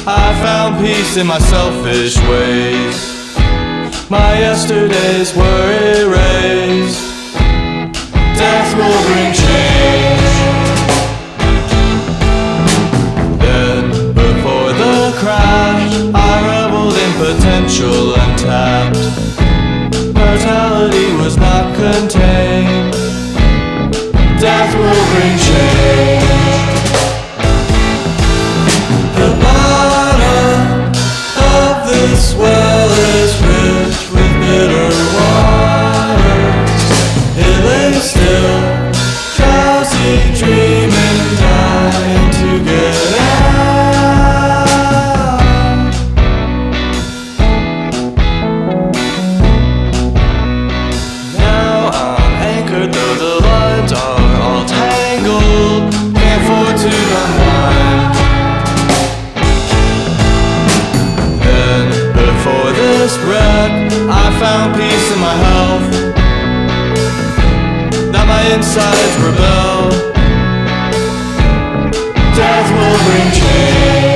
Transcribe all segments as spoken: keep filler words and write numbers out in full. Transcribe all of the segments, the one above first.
I found peace in my selfish ways. My yesterdays were erased. Death will bring change. Then, before the crash, I reveled in potential untapped. Mortality was not contained. Death will bring change. The bottom of this well is rich with bitter waters. It lay still, drowsy, dreaming, dying to get out. Now I'm anchored, though the lines are all tangled. Can't afford to unwind. Then, before this wreck, I found peace in my health. Now my insides rebel. Death will bring change.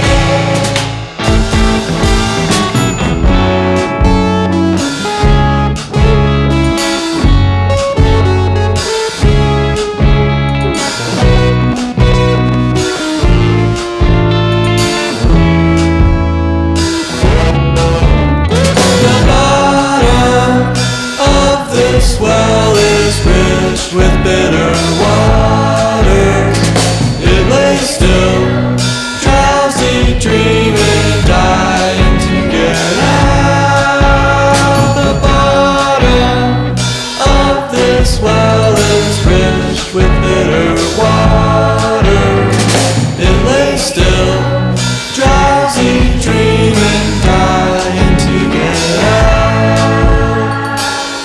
The bottom of this well is rich with bitter waters. It lay still, drowsy, dreaming, dying to get out. The bottom of this well is rich with bitter waters. It lay still, drowsy, dreaming, dying to get out.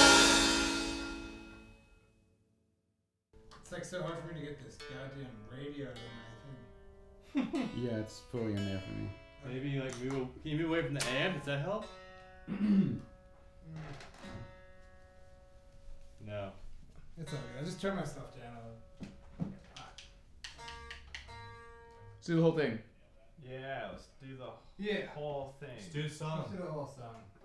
It's like so hard for me to get this goddamn radio to my thing. Yeah, it's fully in there for me. Maybe like move. Can you move away from the amp? Does that help? No. It's all good. I just turned my stuff down a little. Let's do the whole thing. Yeah, let's do the Yeah. whole thing. Let's do the song. Let's do the whole song.